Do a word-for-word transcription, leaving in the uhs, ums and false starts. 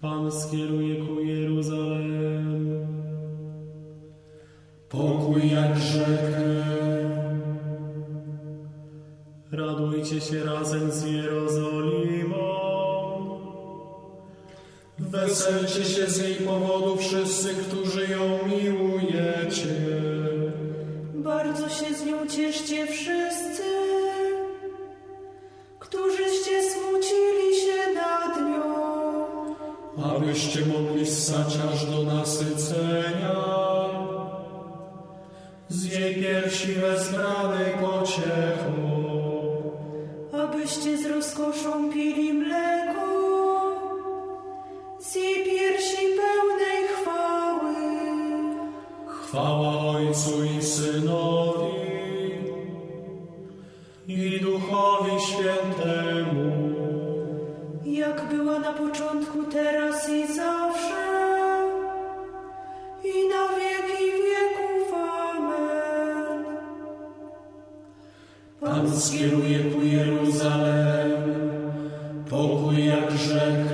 Pan skieruje ku Jeruzalem. Pokój jak rzekę. Radujcie się razem z Jerozolimą. Weselcie się z jej powodu wszyscy, którzy ją miłujecie. Bardzo się z nią cieszcie wszyscy, którzyście smucili się nad nią. Abyście mogli ssać aż do nasycenia, z jej piersi wezbranej pociechą. Abyście z rozkoszą pili mleko, z jej piersi pełnej chwały. Chwała Ojcu i Synowi i Duchowi Świętemu, jak była na początku, teraz i zawsze, i na wieki wieków. Amen. Pan skieruje ku Jeruzalem, pokój jak rzeka.